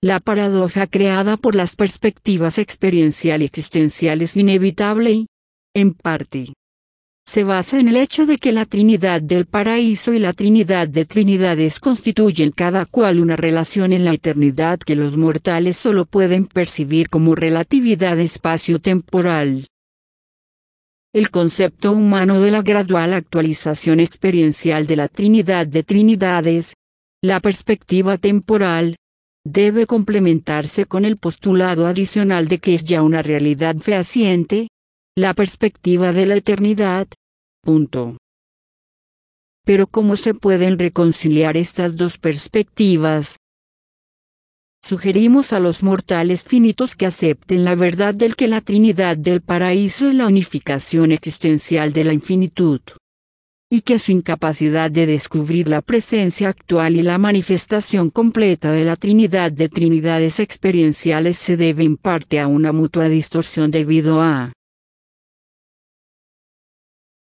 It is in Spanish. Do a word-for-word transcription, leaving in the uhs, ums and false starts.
La paradoja creada por las perspectivas experiencial y existencial es inevitable y, en parte, se basa en el hecho de que la Trinidad del paraíso y la Trinidad de Trinidades constituyen cada cual una relación en la eternidad que los mortales solo pueden percibir como relatividad espacio-temporal. El concepto humano de la gradual actualización experiencial de la Trinidad de Trinidades, la perspectiva temporal, debe complementarse con el postulado adicional de que es ya una realidad fehaciente, la perspectiva de la eternidad. Punto. Pero ¿cómo se pueden reconciliar estas dos perspectivas? Sugerimos a los mortales finitos que acepten la verdad del que la Trinidad del paraíso es la unificación existencial de la infinitud, y que su incapacidad de descubrir la presencia actual y la manifestación completa de la Trinidad de Trinidades experienciales se debe en parte a una mutua distorsión debido a